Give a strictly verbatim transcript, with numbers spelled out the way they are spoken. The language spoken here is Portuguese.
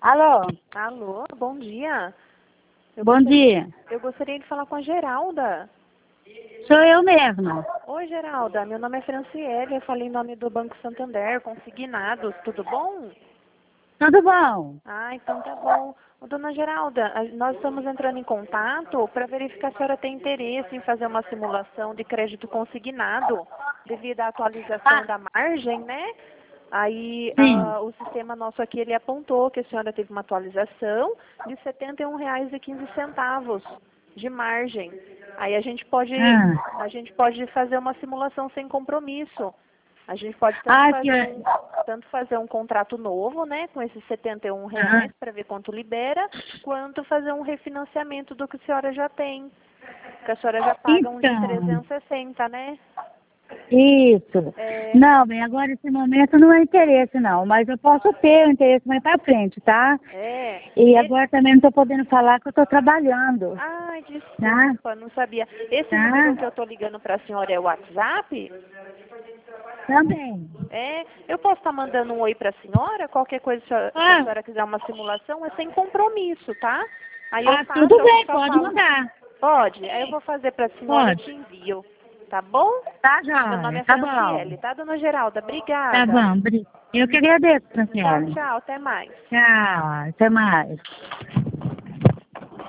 Alô? Alô, bom dia. Eu Bom gostaria, dia. Eu gostaria de falar com a Geralda. Sou eu mesma. Oi, Geralda. Meu nome é Franciele. Eu falei em nome do Banco Santander, consignados. Tudo bom? Tudo bom? Ah, então tá bom. Ô, Dona Geralda, a- nós estamos entrando em contato para verificar se a senhora tem interesse em fazer uma simulação de crédito consignado devido à atualização Ah, da margem, né? Aí sim. ah, o sistema nosso aqui ele apontou que a senhora teve uma atualização de setenta e um reais e quinze centavos de margem. Aí a gente pode Ah, a gente pode fazer uma simulação sem compromisso. A gente pode tanto ah que... fazer um tanto fazer um contrato novo, né, com esses setenta e um Aham. reais para ver quanto libera, quanto fazer um refinanciamento do que a senhora já tem. Que a senhora já paga um de Então, trezentos e sessenta, né? isso. É, Não, bem, agora esse momento não é interesse não, mas eu posso ter o interesse mais pra frente, tá? é. E E- agora também não estou podendo falar que eu estou trabalhando, Ai, tá? desculpa, não sabia. Esse número Tá? que eu tô ligando para a senhora é o WhatsApp? Também. É, eu posso estar mandando um oi para a senhora? Qualquer coisa, se a se a Ah, senhora quiser uma simulação, é sem compromisso, tá? Aí eu ah, faço, tudo eu bem, só pode falo. mandar. Pode? Aí eu vou fazer para a senhora e te Pode. envio. Tá bom? Tá, Meu nome joia. é Tá bom. Franciele, tá, dona Geralda? Tá Obrigada. bom. bri- Eu que agradeço, Tchau, Franciele. tchau. Até mais. Tchau. Até mais.